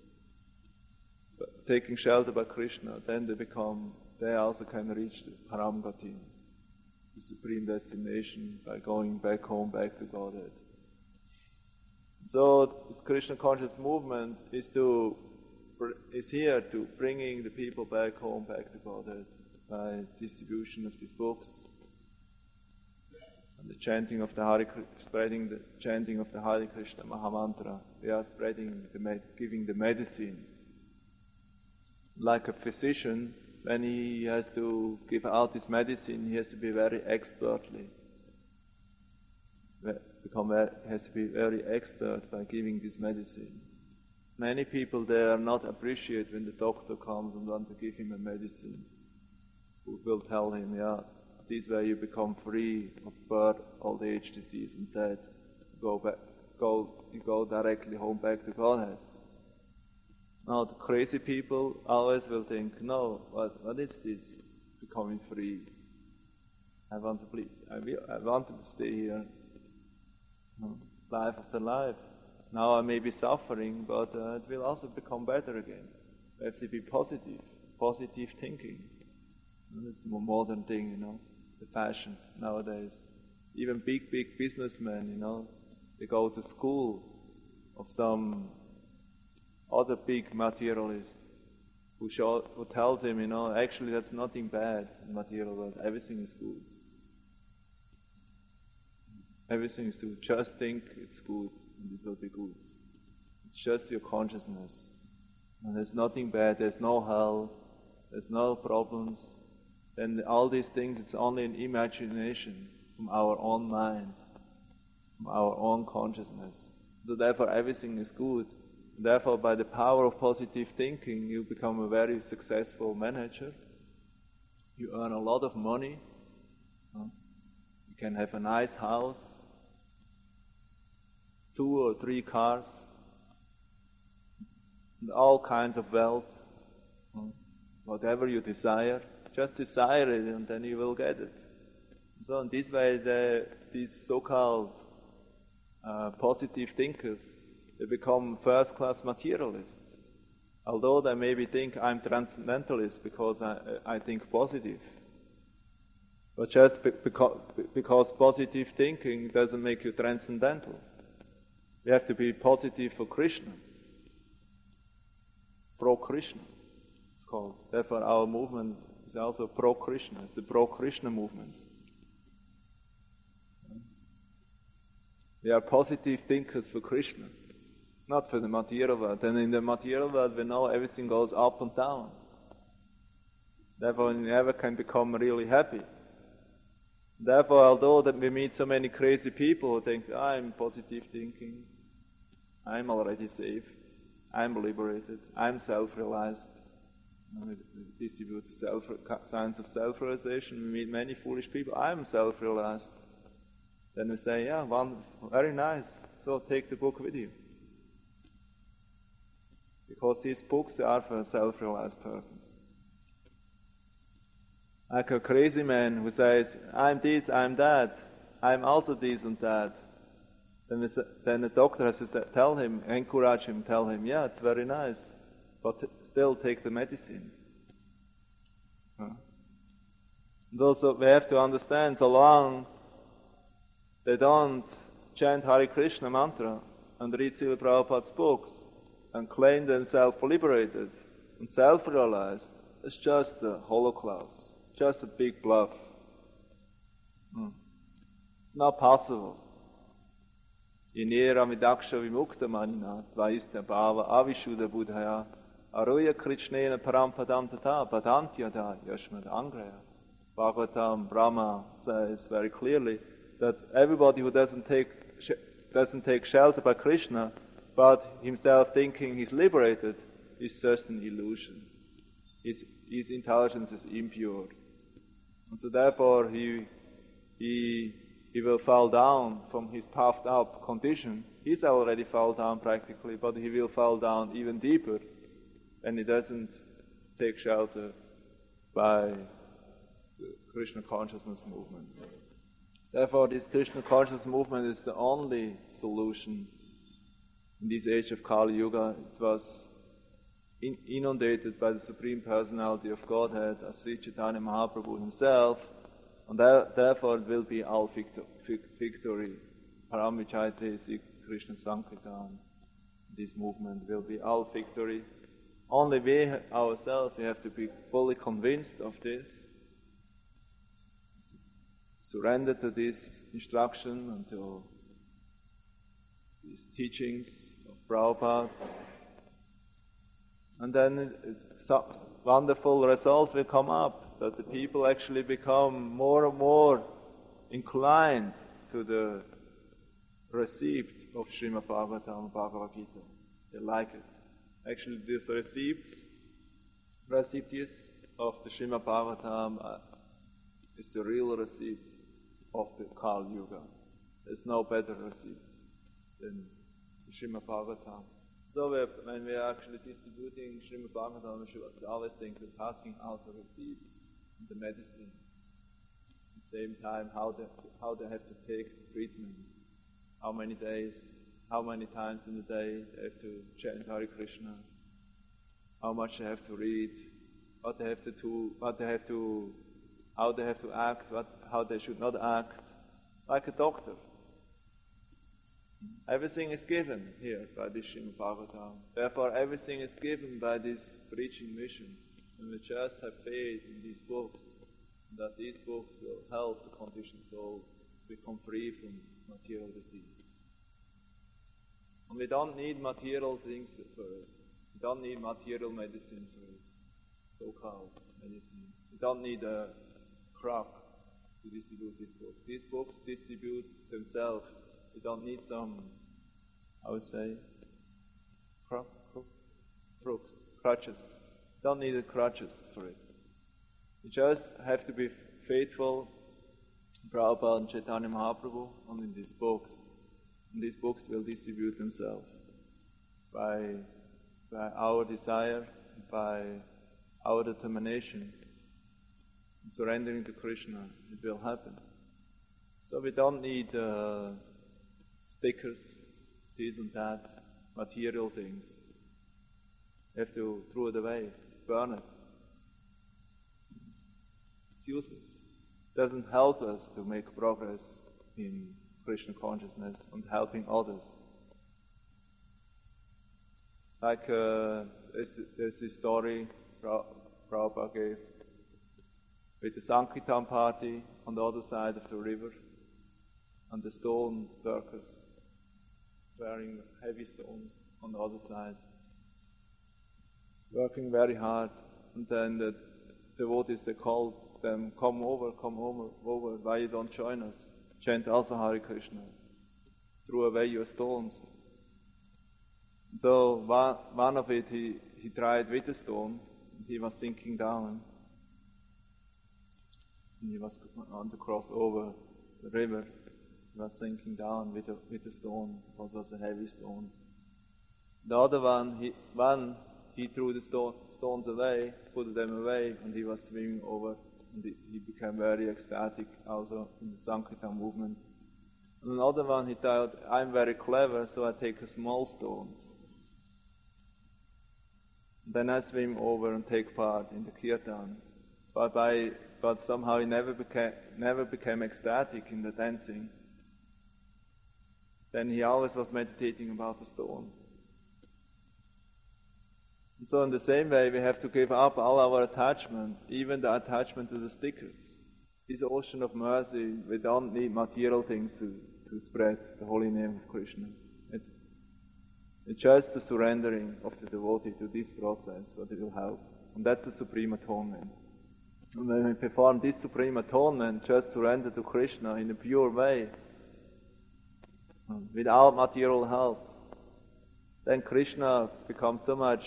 taking shelter by Krishna, then they become, they also can reach the Paramgati, the supreme destination, by going back home, back to Godhead. So this Krishna conscious movement is to is here to bringing the people back home, back to Godhead, by distribution of these books and the chanting of the Hare, spreading the chanting of the Hare Krishna Mahamantra. We are spreading the med, giving the medicine. Like a physician, when he has to give out his medicine, he has to be very expertly. Become very, has to be very expert by giving this medicine. Many people there not appreciate when the doctor comes and want to give him a medicine. Who will tell him, yeah, this way you become free of birth, old age, disease, and death. Go back, go, you go directly home back to Godhead. Now the crazy people always will think, no, what, what is this? Becoming free. I want to bleed. I, will, I want to stay here. No, life after life. Now I may be suffering, but uh, it will also become better again. We have to be positive, positive thinking. And it's a more modern thing, you know, the fashion nowadays. Even big, big businessmen, you know, they go to school of some other big materialist who, show, who tells him, you know, actually that's nothing bad in the material world. Everything is good. Everything is good. Just think it's good and it will be good. It's just your consciousness. And there's nothing bad, there's no hell, there's no problems. And all these things, it's only an imagination from our own mind, from our own consciousness. So therefore everything is good. And therefore by the power of positive thinking, you become a very successful manager. You earn a lot of money. You can have a nice house, two or three cars, and all kinds of wealth, whatever you desire. Just desire it and then you will get it. So in this way, the, these so-called uh, positive thinkers, they become first-class materialists. Although they maybe think I'm transcendentalist because I, I think positive. But just be, because, because positive thinking doesn't make you transcendental. You have to be positive for Krishna. Pro-Krishna, it's called. Therefore our movement is also pro-Krishna. It's the pro-Krishna movement. We are positive thinkers for Krishna, not for the material world. And in the material world we know everything goes up and down. Therefore we never can become really happy. Therefore, although that we meet so many crazy people who think, I'm positive thinking, I'm already saved, I'm liberated, I'm self-realized, we distribute the self, signs of self-realization, we meet many foolish people, I'm self-realized. Then we say, yeah, one, very nice, so take the book with you. Because these books are for self-realized persons. Like a crazy man who says, I'm this, I'm that, I'm also this and that. Then, we, then the doctor has to say, tell him, encourage him, tell him, yeah, it's very nice, but t- still take the medicine. Huh? And also we have to understand, so long they don't chant Hare Krishna mantra and read Srila Prabhupada's books and claim themselves liberated and self-realized, it's just a hollow class. Just a big bluff. Hmm. Not possible. Inera midaksha vimukta manina dvaista bhava avishuddha buddhaya aruya krichnena parampadam tata padantyada yashmad angraya. Bhagavatam Brahma says very clearly that everybody who doesn't take doesn't take shelter by Krishna, but himself thinking he's liberated, is just an illusion. His, his intelligence is impure. And so therefore he, he, he will fall down from his puffed up condition. He's already fall down practically, but he will fall down even deeper when he doesn't take shelter by the Krishna consciousness movement. Therefore this Krishna consciousness movement is the only solution in this age of Kali Yuga. It was In, inundated by the Supreme Personality of Godhead as Sri Chaitanya Mahaprabhu himself, and there, therefore it will be all victor, victory. Param vichayate Krishna Sankirtan, this movement will be our victory. Only we ourselves, we have to be fully convinced of this, surrender to this instruction and to these teachings of Prabhupada. And then so wonderful results will come up, that the people actually become more and more inclined to the receipt of Srimad Bhagavatam and Bhagavad Gita. They like it. Actually, these receipts, recipients of the Srimad Bhagavatam uh, is the real receipt of the Kali Yuga. There's no better receipt than the Srimad Bhagavatam. So we're, when we are actually distributing Srimad Bhagavatam, we should always think we're passing out the receipts and the medicine. At the same time, how they, how they have to take treatment, how many days, how many times in the day they have to chant Hare Krishna, how much they have to read, what they have to do, what they have to, how they have to act, what, how they should not act, like a doctor. Everything is given here by this Srimad Bhagavatam. Therefore, everything is given by this preaching mission. And we just have faith in these books, that these books will help the conditioned soul become free from material disease. And we don't need material things for it. We don't need material medicine for it, so-called medicine. We don't need a crop to distribute these books. These books distribute themselves. We don't need some, I would say, crop, crop, crooks, crutches. We don't need the crutches for it. We just have to be faithful in Prabhupada and Chaitanya Mahaprabhu and in these books. And these books will distribute themselves by, by our desire, by our determination. In surrendering to Krishna, it will happen. So we don't need uh, stickers, this and that, material things. We have to throw it away, burn it. It's useless. It doesn't help us to make progress in Krishna consciousness and helping others. Like uh, there's, there's this story Prabhupada gave with the Sankirtan party on the other side of the river, and the stone workers wearing heavy stones on the other side, working very hard. And then the devotees, they called them, come over, come over, over, why you don't join us? Chant also Hare Krishna. Throw away your stones. So one, one of it, he, he tried with a stone, and he was sinking down. And he was on the cross over the river. He was sinking down with a, with a stone, because it was a heavy stone. The other one, he, one, he threw the stone, stones away, put them away, and he was swimming over. And he, he became very ecstatic also in the Sankirtan movement. And another one, he thought, I'm very clever, so I take a small stone. Then I swim over and take part in the kirtan. But, by, but somehow he never became, never became ecstatic in the dancing. Then he always was meditating about the stone. And so in the same way, we have to give up all our attachment, even the attachment to the stickers. This ocean of mercy, we don't need material things to, to spread the holy name of Krishna. It's, it's just the surrendering of the devotee to this process that it will help. And that's the supreme atonement. And when we perform this supreme atonement, just surrender to Krishna in a pure way, without material help, then Krishna becomes so much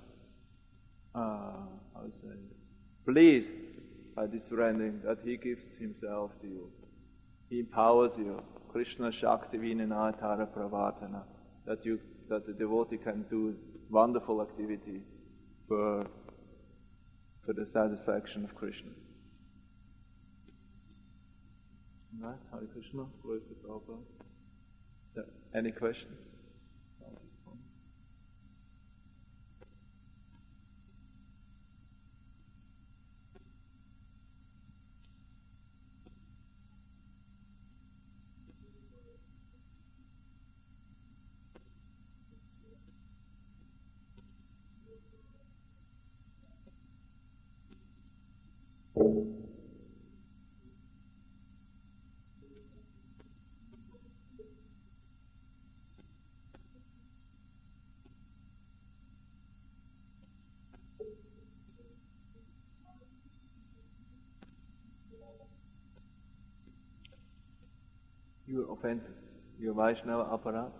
Uh, how to say, pleased by this surrendering that he gives himself to you. He empowers you. Krishna Shakti Vinanatara Pravartana. That you that the devotee can do wonderful activity for for the satisfaction of Krishna. Right? Hare Krishna. Glory to Prabhupada. Any questions? your offenses, your Vaishnava aparat.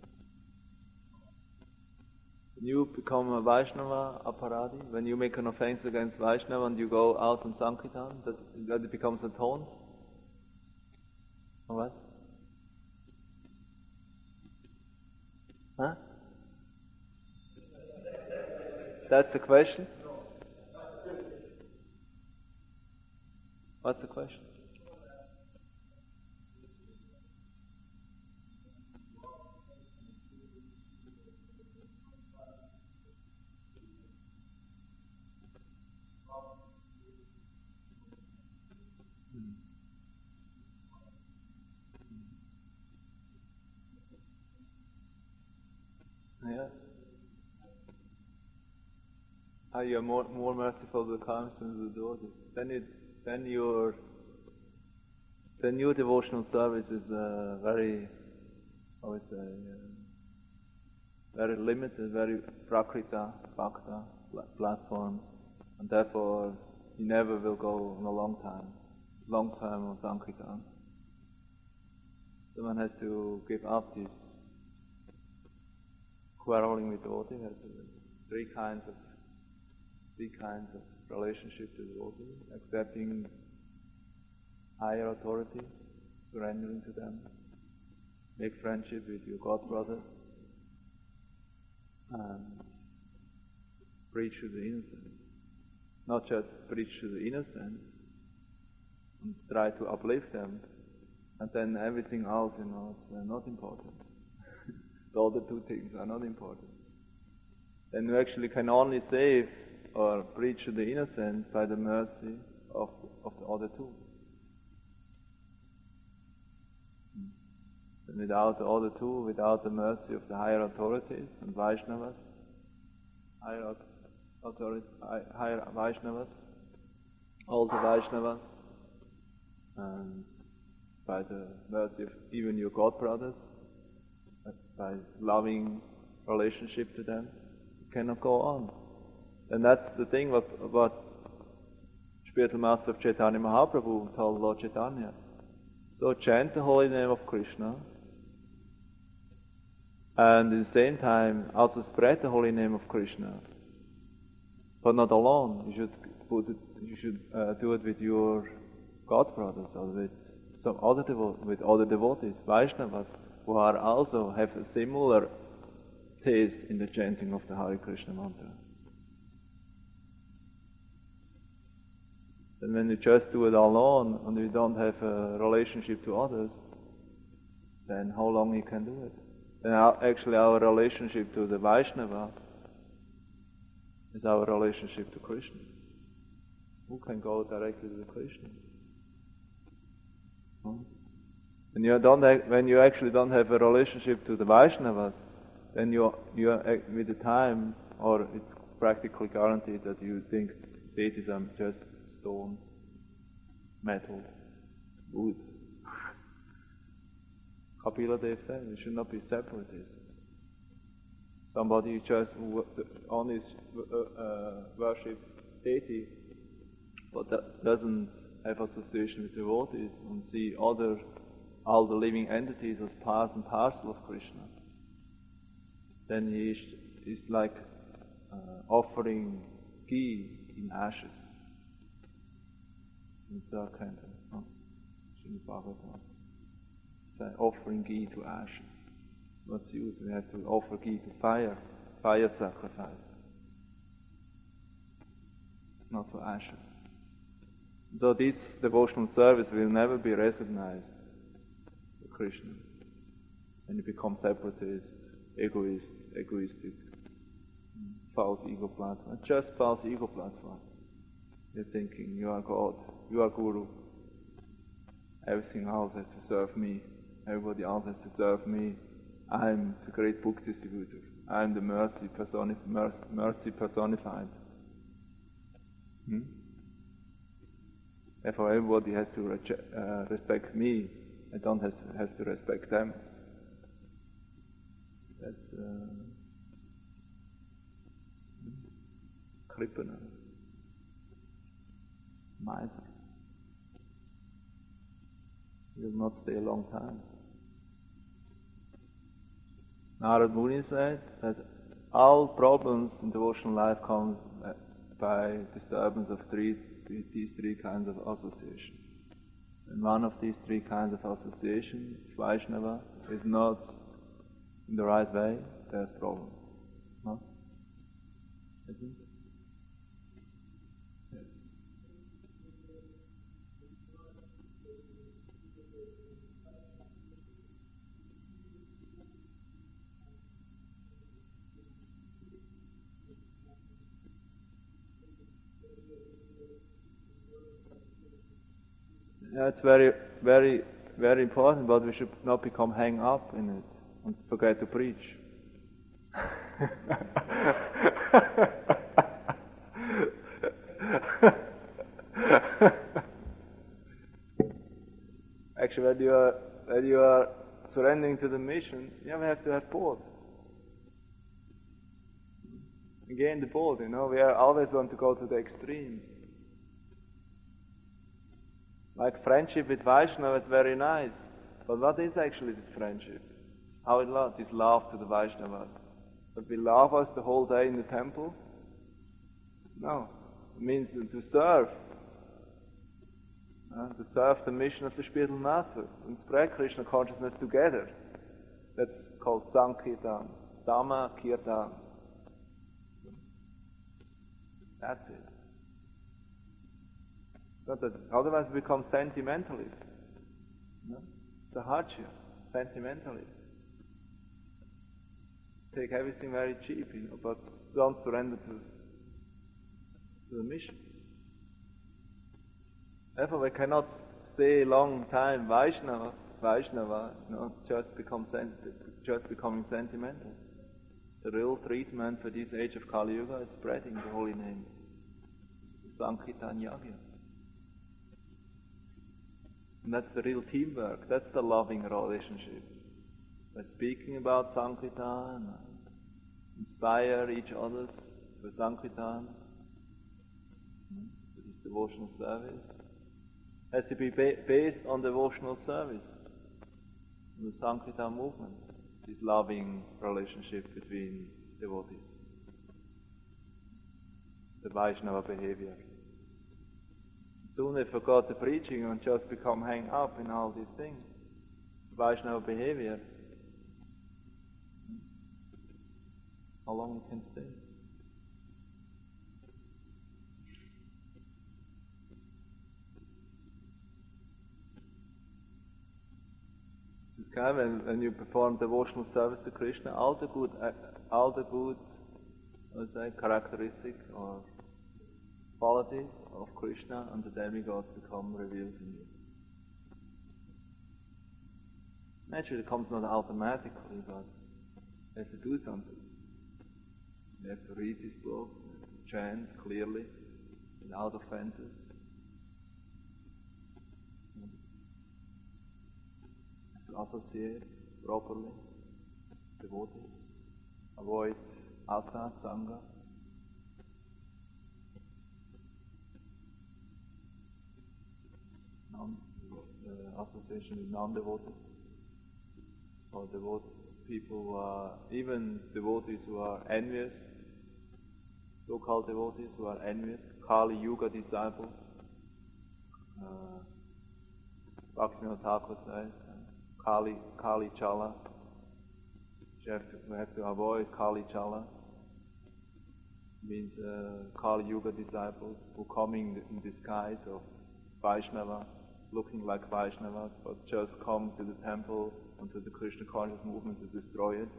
When you become a Vaishnava aparadi, when you make an offense against Vaishnava and you go out on Sankirtan, that, that it becomes atoned. Or what? Huh? That's the question? What's the question? Yeah. Are you more more merciful to the karmas than to the devotees? Then it then your then your devotional service is uh, very, I would say, uh, very limited, very prakrita, bhakta platform, and therefore you never will go on a long time, long time on Sankirtan. So one has to give up this quarreling with devotee. Has three kinds of three kinds of relationship to devotee: accepting higher authority, surrendering to them, make friendship with your god brothers, and preach to the innocent. Not just preach to the innocent and try to uplift them, and then everything else, you know, it's uh, not important. The other two things are not important. Then you actually can only save or preach to the innocent by the mercy of, of the other two. And without the other two, without the mercy of the higher authorities and Vaishnavas, higher authority, higher Vaishnavas, all the Vaishnavas, and by the mercy of even your god brothers, by loving relationship to them, you cannot go on. And that's the thing what, what spiritual master of Chaitanya Mahaprabhu told Lord Chaitanya. So chant the holy name of Krishna, and at the same time also spread the holy name of Krishna. But not alone. You should put it, you should uh, do it with your god brothers or with some other devo- with other devotees, Vaishnavas, who are also have a similar taste in the chanting of the Hare Krishna mantra. And when you just do it alone and you don't have a relationship to others, then how long you can do it? Then our, actually our relationship to the Vaishnava is our relationship to Krishna. Who can go directly to the Krishna? Hmm? When you don't have, when you actually don't have a relationship to the Vaishnavas, then you you are, with the time, or it's practically guaranteed that you think deities are just stone, metal, wood. Kapila Dev said you should not be separatist. Somebody just only uh, uh, worships deity, but that doesn't have association with devotees and see other all the living entities as part and parcel of Krishna. Then he is, is like uh, offering ghee in ashes. In the third canto, no? Srimad Bhagavatam. It's like offering ghee to ashes. What's used? We have to offer ghee to fire, fire sacrifice, not to ashes. So this devotional service will never be recognized for Krishna. And you become separatist, egoist, egoistic, false ego platform. Just false ego platform. You're thinking you are God, you are Guru. Everything else has to serve me. Everybody else has to serve me. I'm the great book distributor. I'm the mercy, personif- mercy, mercy personified. Hmm? Therefore, everybody has to reche- uh, respect me. I don't have to, have to respect them. That's uh, Kripana, miser. He will not stay a long time. Narad Muni said that all problems in devotional life come by disturbance of three, these three kinds of association. And one of these three kinds of association, Vaishnava, is not in the right way, there's problem. No? Isn't it? Yes. Yeah, it's very, very, very important, but we should not become hang up in it and forget to preach. Actually, when you are when you are surrendering to the mission, you have to have both. Again, the both. You know, we are always want to go to the extremes. Like friendship with Vaishnava is very nice, but what is actually this friendship? How it love? This love to the Vaishnavas. But we love us the whole day in the temple? No. It means to serve. Uh, to serve the mission of the spiritual master and spread Krishna consciousness together. That's called Sankirtan. Sama Kirtan. That's it. Not that otherwise we become sentimentalists. No? It's a hardship. Sentimentalists. Take everything very cheap, you know, but don't surrender to, to the mission. Therefore, we cannot stay a long time Vaishnava, Vaishnava, you know, just become sent, just becoming sentimental. The real treatment for this age of Kali Yuga is spreading the holy name, Sankirtan Yagya. And that's the real teamwork. That's the loving relationship. By speaking about Sankirtan, inspire each other for Sankirtan, for this devotional service, has to be ba- based on devotional service, on the Sankirtan movement, this loving relationship between devotees, the Vaishnava behavior. Soon they forgot the preaching and just become hang up in all these things. Vaishnava behavior. How long it can stay? This is kind of when, when you perform devotional service to Krishna, all the good, all the good, let's say, characteristic or qualities of Krishna and the demigods become revealed in you. Naturally, it comes not automatically, but you have to do something. You have to read these books, you have to chant clearly, without offenses. You have to associate properly devotees. Avoid asat, sangha. Non, uh, association with non-devotees, or devote people who are, even devotees who are envious, so-called devotees who are envious, Kali Yuga disciples. Uh, Bhaktivinoda Thakur says, Kali, Kali Chala. We have to, we have to avoid Kali Chala. Means uh, Kali Yuga disciples who come in, in disguise of Vaishnava, looking like Vaishnavas, but just come to the temple and to the Krishna conscious movement to destroy it.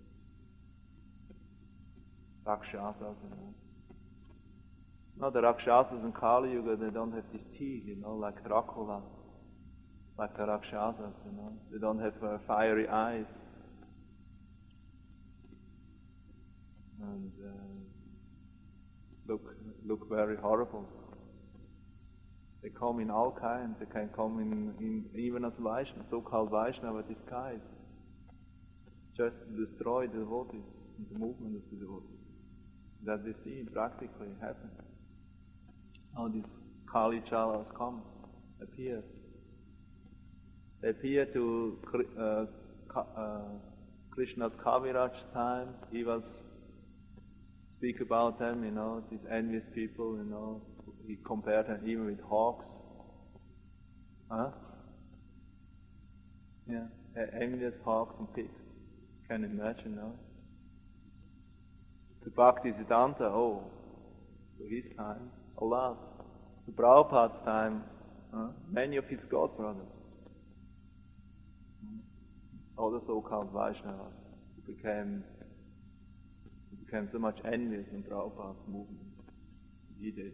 Rakshasas, you know. No, the Rakshasas in Kali Yuga, they don't have these teeth, you know, like Dracula, like the Rakshasas, you know. They don't have uh, fiery eyes. And uh, look, look very horrible. They come in all kinds. They can come in, in even as Vaishnava, so-called Vaishnava disguise, just to destroy the devotees and the movement of the devotees. That we see practically happen. How these Kali Chalas come, appear. They appear to uh, uh, Krishna's Kaviraj time, he was speak about them, you know, these envious people, you know, he compared them even with hawks. Huh? Yeah, envious hawks and pigs. Can you imagine, no? To Bhaktisiddhanta, oh, to his time, a lot. To Prabhupada's time, huh? Many of his god brothers. All the so-called Vaishnavas who became, who became so much envious in Prabhupada's movement. He did.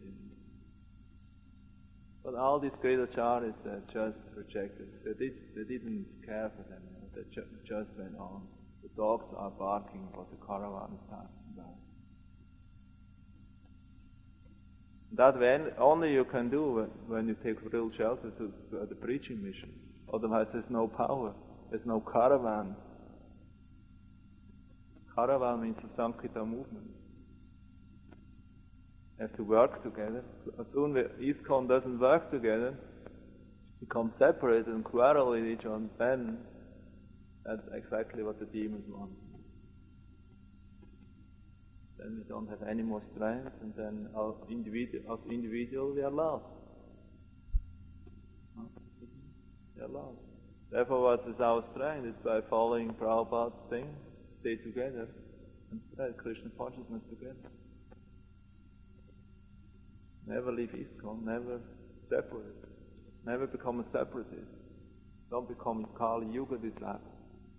But all these great acharyas, they just rejected. They, did, they didn't care for them. You know? They ju- just went on. The dogs are barking, but the caravan is passing by. That when, only you can do when, when you take real shelter to, to the preaching mission. Otherwise there's no power. There's no caravan. Caravan means the Sankirtan movement. They have to work together. So as soon as ISKCON doesn't work together, become separated and quarrel with each other, then that's exactly what the demons want. Then we don't have any more strength, and then our individu- as individual we are lost. We are lost. Therefore, what is our strength is by following Prabhupada's thing, stay together, and spread Krishna consciousness together. Never leave ISKCON, never separate. Never become a separatist. Don't become a Kali Yuga disciple.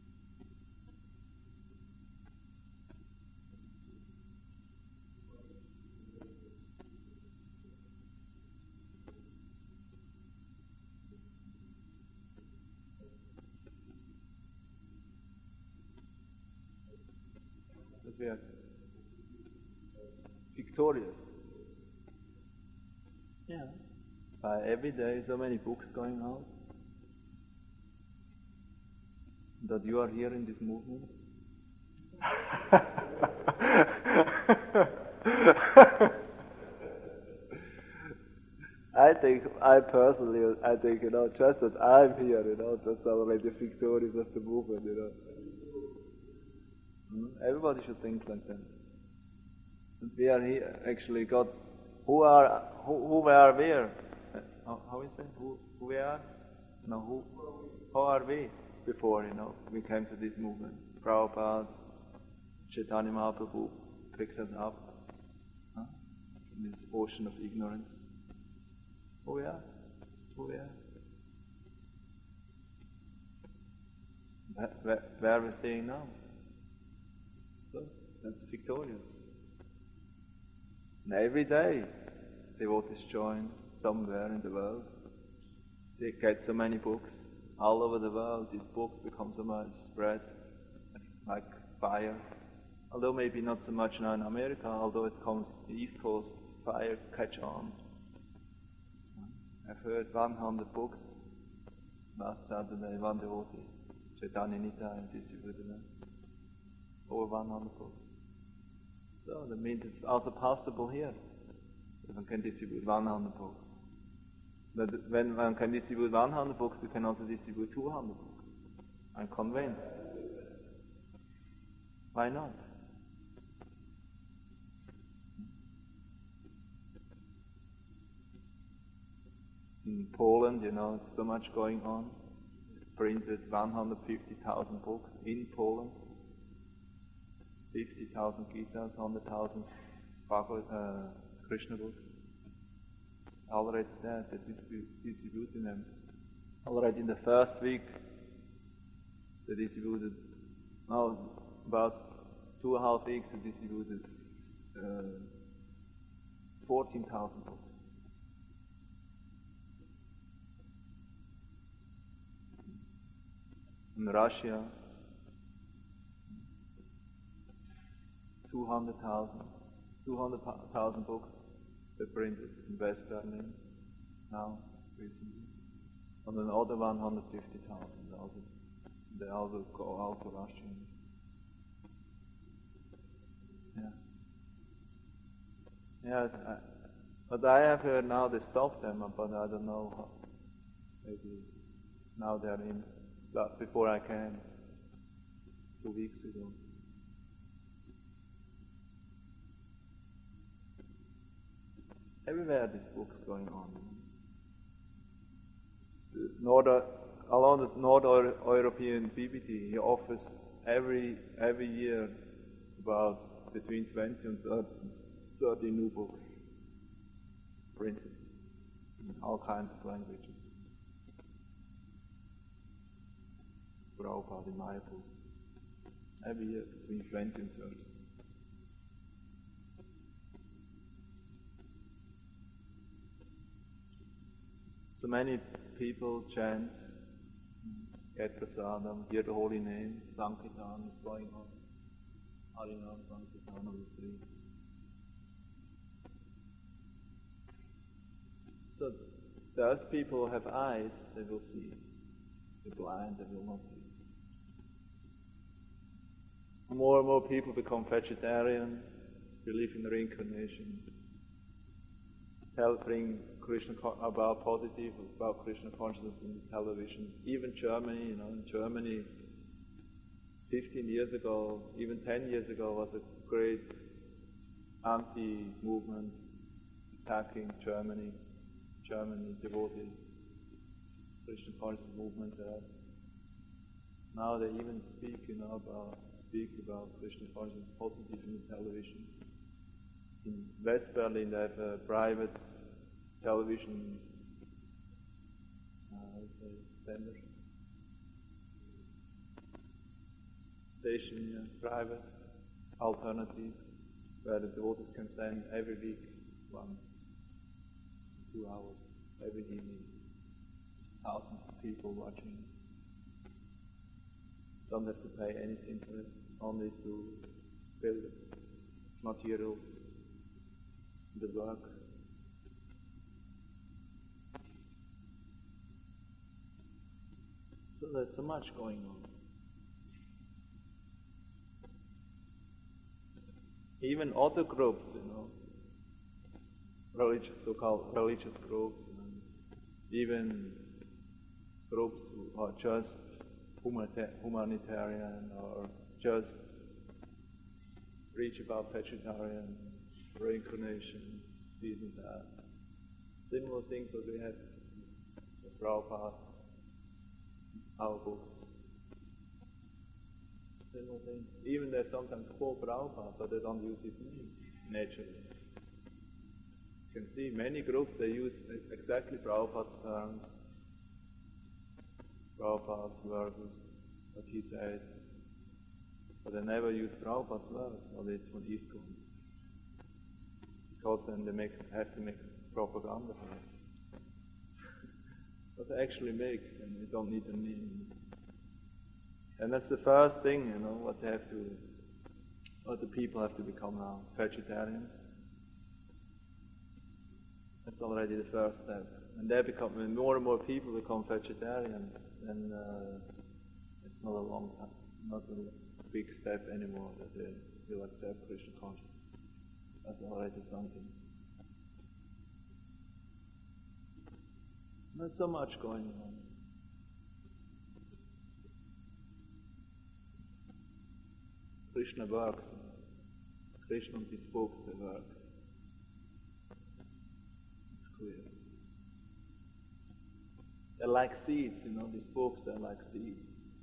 That we are victorious. Yeah. Uh, every day, so many books going out. That you are here in this movement. I think, I personally, I think, you know, just that I'm here, you know, that's already victorious of the movement, you know. Hmm? Everybody should think like that. And we are here, actually, God. Who are who, who were where? How, how is it? Who, who we are? No, who? How are we? Before, you know, we came to this movement. Prabhupada, Chaitanya Mahaprabhu picked us up, huh? In this ocean of ignorance. Who we are? Who we are? Where, where, where are we staying now? So that's victorious. And every day, devotees join somewhere in the world. They get so many books all over the world. These books become so much spread like fire. Although maybe not so much now in America, although it comes the East Coast, fire catch on. I've heard one hundred books last Saturday, one devotee, Chaitanya Nitya, distributed them. Over one hundred books. So that means it's also possible here. That one can distribute one hundred books. But when one can distribute one hundred books, you can also distribute two hundred books. I'm convinced. Why not? In Poland, you know, it's so much going on. Printed one hundred fifty thousand books in Poland. fifty thousand Gitas, one hundred thousand Bhagavad, uh, Krishna books. Already there, they're distribu- distributing them. Already in the first week, they distributed, no, about two and a half weeks, they distributed uh, fourteen thousand books. In Russia, two hundred thousand, two hundred thousand books they printed in West Berlin now, recently. And another one hundred fifty thousand also. They also go out to Russia. Yeah. Yeah, I, but I have heard now they stopped them, but I don't know how. Maybe now they're in, but before I came, two weeks ago. Everywhere this book's going on. The North, along the North European B B T, he offers every every year about between twenty and thirty new books printed in all kinds of languages. Prabhupada in Mayapur. Every year between twenty and thirty. So many people chant, get prasadam, hear the holy name, Sankirtan is going on. Harinam Sankirtan on the street. So those people who have eyes, they will see. The blind, they will not see. More and more people become vegetarian, believe in reincarnation, tell, bring Krishna about positive, about Krishna consciousness in the television. Even Germany, you know, in Germany, fifteen years ago, even ten years ago, was a great anti-movement attacking Germany, Germany devotees, Krishna consciousness movement there. Now they even speak, you know, about speak about Krishna consciousness positive in the television. In West Berlin, they have a private television uh, sender station, yeah, private alternative, where the devotees can send every week one, two hours, every evening. Thousands of people watching. Don't have to pay anything for it, only to build materials, the work. So there's so much going on. Even other groups, you know, religious, so-called religious groups, and even groups who are just humanitarian or just preach about vegetarian, reincarnation, this and that. Similar things that we have with Prabhupada, our books. Similar things. Even they sometimes quote Prabhupada, but they don't use his name naturally. You can see many groups, they use exactly Prabhupada's terms, Prabhupada's verses, what he said, but they never use Prabhupada's verse, or it's from ISKCON. Because then they make, have to make propaganda for it. But they actually make, and they don't need a name. And that's the first thing, you know, what they have to, what the people have to become now, vegetarians. That's already the first step. And they become, when more and more people become vegetarian, then uh, it's not a long time, not a big step anymore that they will accept Krishna consciousness. That's already something. There's so much going on. Krishna works. Krishna and his books, they work. It's clear. They're like seeds, you know, these books, they're like seeds.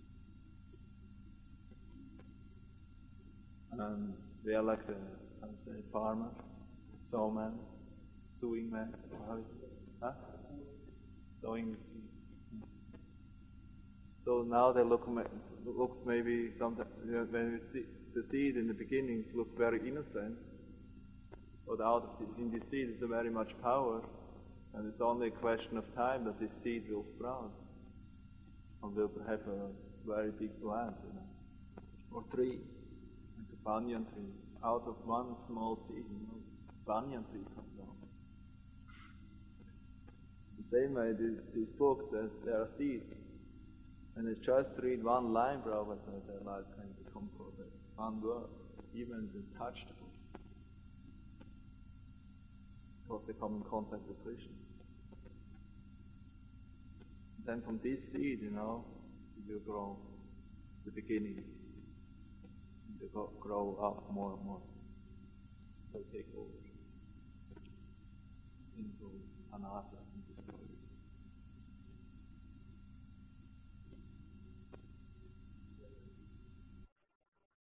And they are like a, how to say, farmer, sowman, sowing man, how is it? Huh? Sowing the seed. So now they look, looks maybe sometimes, when we see the seed in the beginning, it looks very innocent, but out of the, in this seed is very much power, and it's only a question of time that this seed will sprout and will have a very big plant, you know, or tree, like a banyan tree. Out of one small seed, you know, banyan tree comes out. The same way, this, this book says there are seeds, and it's just read one line, Prabhupada said, their life can become perfect. One word, even the touch the book. Because they come in contact with Krishna. Then from this seed, you know, it will grow, the beginning. they go, grow up more and more. They take over into anatta and destroy it.